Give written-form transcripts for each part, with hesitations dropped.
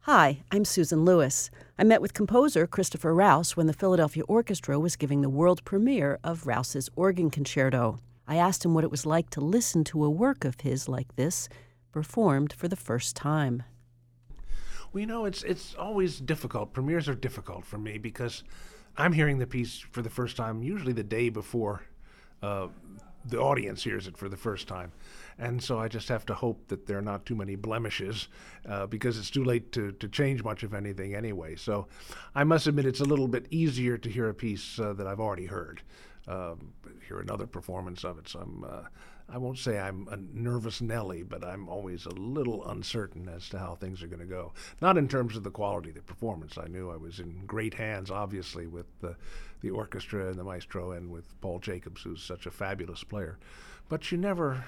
Hi, I'm Susan Lewis. I met with composer Christopher Rouse when the Philadelphia Orchestra was giving the world premiere of Rouse's organ concerto. I asked him what it was like to listen to a work of his like this, performed for the first time. Well, it's always difficult. Premieres are difficult for me because I'm hearing the piece for the first time, usually the day before the audience hears it for the first time. And so I just have to hope that there are not too many blemishes because it's too late to change much of anything anyway. So I must admit it's a little bit easier to hear a piece that I've already heard, hear another performance of it. So I won't say I'm a nervous Nelly, but I'm always a little uncertain as to how things are going to go. Not in terms of the quality of the performance. I knew I was in great hands, obviously, with the orchestra and the maestro and with Paul Jacobs, who's such a fabulous player. But you never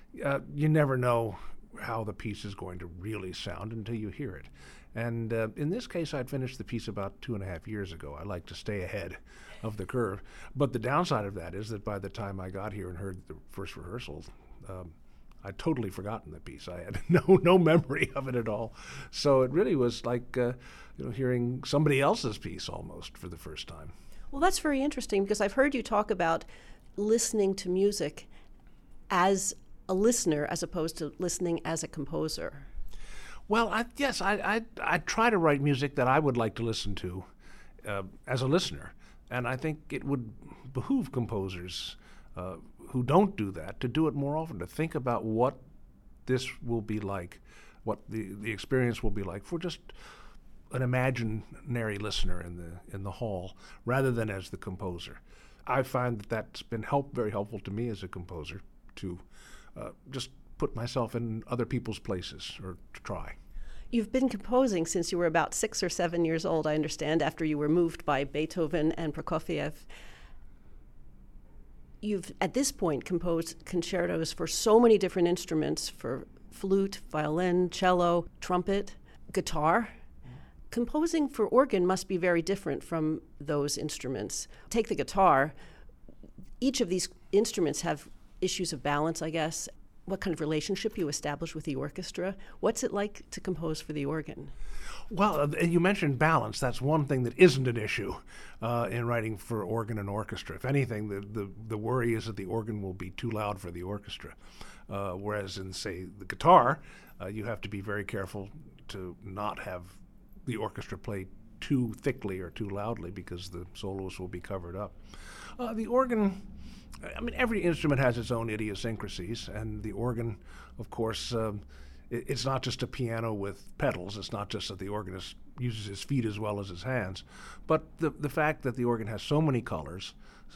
know how the piece is going to really sound until you hear it. And in this case, I'd finished the piece about 2.5 years ago. I like to stay ahead of the curve. But the downside of that is that by the time I got here and heard the first rehearsal, I'd totally forgotten the piece. I had no memory of it at all. So it really was like hearing somebody else's piece almost for the first time. Well, that's very interesting because I've heard you talk about listening to music as a listener as opposed to listening as a composer. Well, I try to write music that I would like to listen to as a listener. And I think it would behoove composers who don't do that to do it more often, to think about what this will be like, what the experience will be like for just an imaginary listener in the hall, rather than as the composer. I find that that's been very helpful to me as a composer to just put myself in other people's places, or to try. You've been composing since you were about 6 or 7 years old, I understand, after you were moved by Beethoven and Prokofiev. You've, at this point, composed concertos for so many different instruments, for flute, violin, cello, trumpet, guitar. Composing for organ must be very different from those instruments. Take the guitar. Each of these instruments have issues of balance, I guess. What kind of relationship you establish with the orchestra? What's it like to compose for the organ? Well, you mentioned balance. That's one thing that isn't an issue in writing for organ and orchestra. If anything, the worry is that the organ will be too loud for the orchestra. Whereas in, say, the guitar, you have to be very careful to not have the orchestra play too thickly or too loudly because the solos will be covered up. The organ, every instrument has its own idiosyncrasies, and the organ, of course, it's not just a piano with pedals. It's not just that the organist uses his feet as well as his hands, but the fact that the organ has so many colors,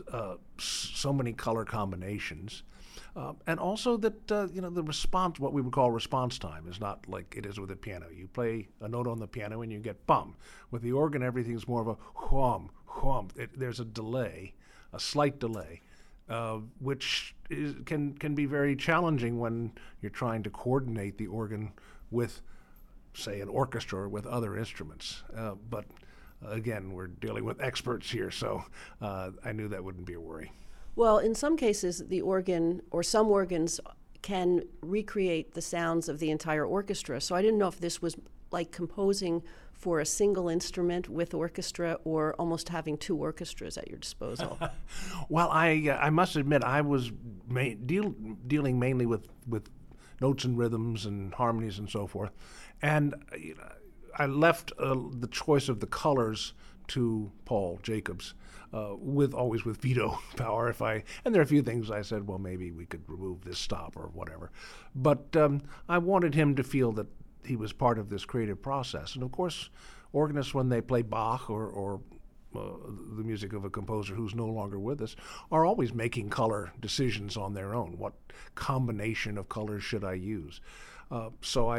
so many color combinations, and also that the response, what we would call response time, is not like it is with a piano. You play a note on the piano and you get bum. With the organ, everything's more of a whom, whum. There's a delay, a slight delay. Which can be very challenging when you're trying to coordinate the organ with, say, an orchestra or with other instruments. But again, we're dealing with experts here, so I knew that wouldn't be a worry. Well, in some cases, the organ or some organs can recreate the sounds of the entire orchestra. So I didn't know if this was like composing for a single instrument with orchestra, or almost having two orchestras at your disposal? Well, I must admit I was dealing mainly with notes and rhythms and harmonies and so forth, and I left the choice of the colors to Paul Jacobs, always with veto power. And there are a few things I said, well, maybe we could remove this stop or whatever, but I wanted him to feel that he was part of this creative process. And of course, organists, when they play Bach or the music of a composer who's no longer with us, are always making color decisions on their own. What combination of colors should I use? So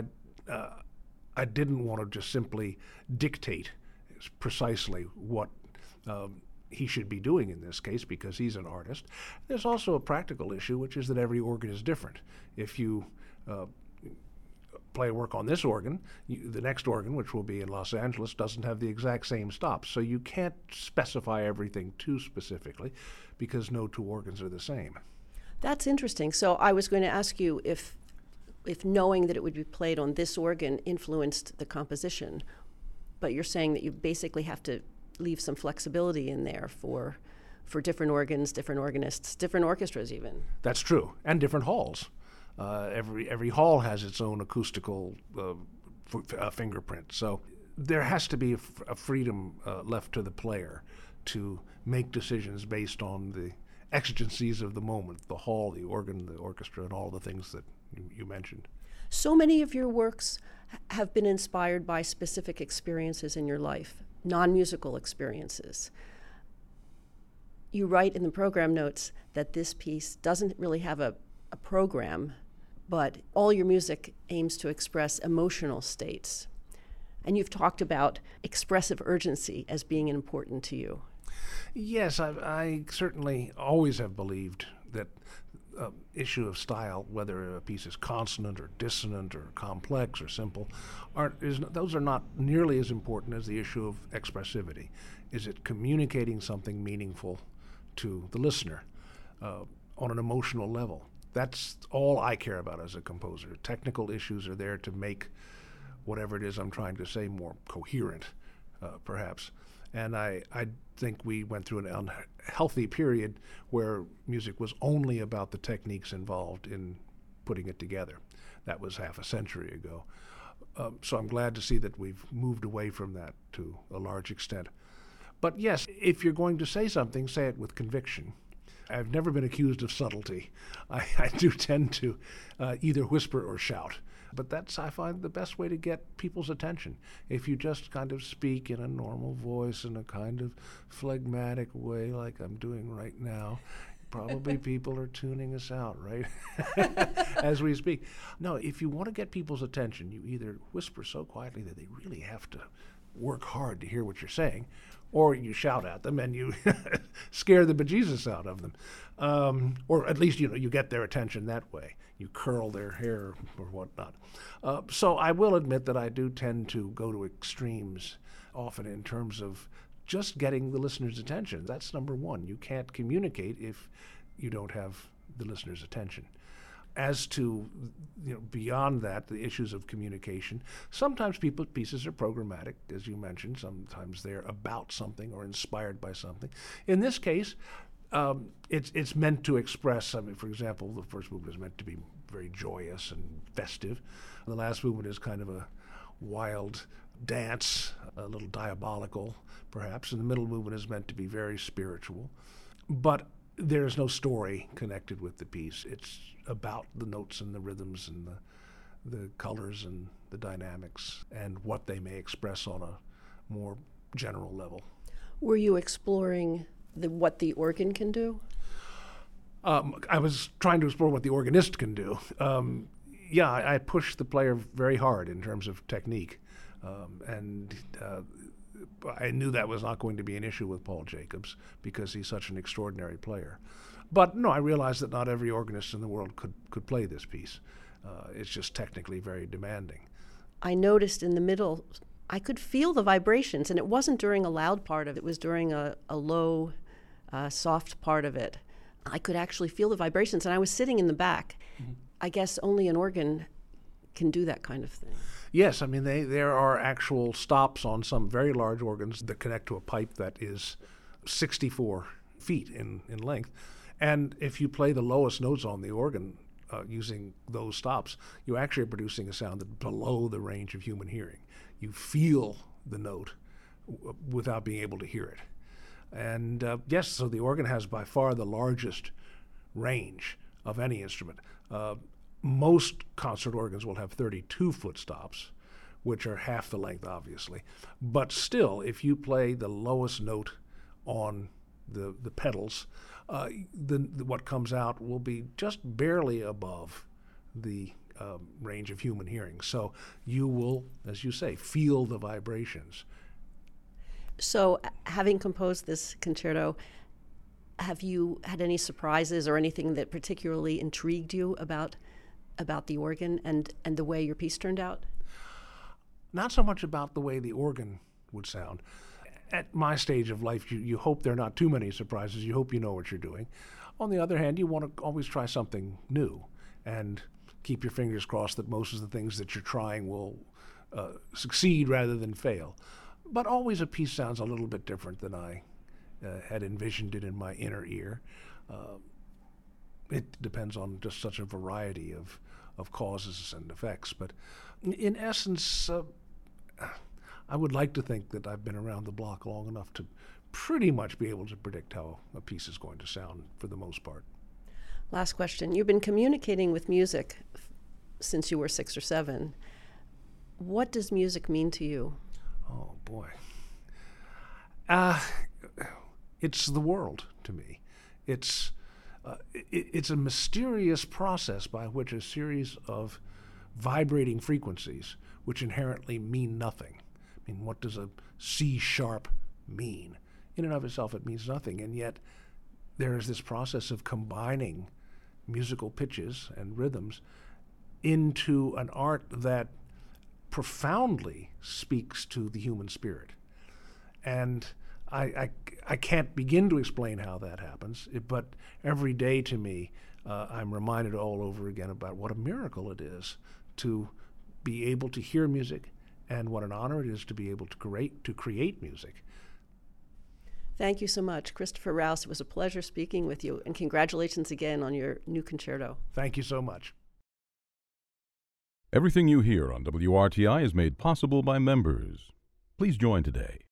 I didn't want to just simply dictate precisely what he should be doing in this case, because he's an artist. There's also a practical issue, which is that every organ is different. If you play work on this organ, the next organ, which will be in Los Angeles, doesn't have the exact same stops. So you can't specify everything too specifically because no two organs are the same. That's interesting. So I was going to ask you if if knowing that it would be played on this organ influenced the composition. But you're saying that you basically have to leave some flexibility in there for different organs, different organists, different orchestras even. That's true, and different halls. Every hall has its own acoustical fingerprint. So there has to be a freedom left to the player to make decisions based on the exigencies of the moment, the hall, the organ, the orchestra, and all the things that you mentioned. So many of your works have been inspired by specific experiences in your life, non-musical experiences. You write in the program notes that this piece doesn't really have a program, but all your music aims to express emotional states. And you've talked about expressive urgency as being important to you. Yes, I certainly always have believed that issue of style, whether a piece is consonant or dissonant or complex or simple, those are not nearly as important as the issue of expressivity. Is it communicating something meaningful to the listener on an emotional level? That's all I care about as a composer. Technical issues are there to make whatever it is I'm trying to say more coherent, perhaps. And I think we went through an unhealthy period where music was only about the techniques involved in putting it together. That was half a century ago. So I'm glad to see that we've moved away from that to a large extent. But yes, if you're going to say something, say it with conviction. I've never been accused of subtlety. I do tend to either whisper or shout. But that's, I find, the best way to get people's attention. If you just kind of speak in a normal voice in a kind of phlegmatic way like I'm doing right now, probably people are tuning us out, right? As we speak. No, if you want to get people's attention, you either whisper so quietly that they really have to work hard to hear what you're saying, or you shout at them and you scare the bejesus out of them. Or at least, you get their attention that way. You curl their hair or whatnot. So I will admit that I do tend to go to extremes often in terms of just getting the listener's attention. That's number one. You can't communicate if you don't have the listener's attention. As to beyond that, the issues of communication, sometimes pieces are programmatic, as you mentioned. Sometimes they're about something or inspired by something. In this case, it's meant to express. For example, the first movement is meant to be very joyous and festive. The last movement is kind of a wild dance, a little diabolical, perhaps. And the middle movement is meant to be very spiritual. But there's no story connected with the piece. It's about the notes and the rhythms and the colors and the dynamics and what they may express on a more general level. Were you exploring what the organ can do? I was trying to explore what the organist can do. I pushed the player very hard in terms of technique. And I knew that was not going to be an issue with Paul Jacobs because he's such an extraordinary player. But no, I realized that not every organist in the world could play this piece. It's just technically very demanding. I noticed in the middle, I could feel the vibrations, and it wasn't during a loud part of it. It was during a low, soft part of it. I could actually feel the vibrations, and I was sitting in the back. Mm-hmm. I guess only an organ can do that kind of thing. Yes, I mean, there are actual stops on some very large organs that connect to a pipe that is 64 feet in length. And if you play the lowest notes on the organ using those stops, you actually are producing a sound that's below the range of human hearing. You feel the note without being able to hear it. And yes, so the organ has by far the largest range of any instrument. Most concert organs will have 32-foot stops, which are half the length, obviously. But still, if you play the lowest note on the pedals, what comes out will be just barely above the range of human hearing. So you will, as you say, feel the vibrations. So having composed this concerto, have you had any surprises or anything that particularly intrigued you about the organ and the way your piece turned out? Not so much about the way the organ would sound. At my stage of life, you hope there are not too many surprises. You hope you know what you're doing. On the other hand, you want to always try something new. And keep your fingers crossed that most of the things that you're trying will succeed rather than fail. But always a piece sounds a little bit different than I had envisioned it in my inner ear. It depends on just such a variety of causes and effects. But in essence, I would like to think that I've been around the block long enough to pretty much be able to predict how a piece is going to sound for the most part. Last question. You've been communicating with music since you were 6 or 7. What does music mean to you? Oh, boy. It's the world to me. It's a mysterious process by which a series of vibrating frequencies, which inherently mean nothing. I mean, what does a C sharp mean? In and of itself, it means nothing, and yet there is this process of combining musical pitches and rhythms into an art that profoundly speaks to the human spirit. And I can't begin to explain how that happens, but every day to me, I'm reminded all over again about what a miracle it is to be able to hear music and what an honor it is to be able to create music. Thank you so much, Christopher Rouse. It was a pleasure speaking with you, and congratulations again on your new concerto. Thank you so much. Everything you hear on WRTI is made possible by members. Please join today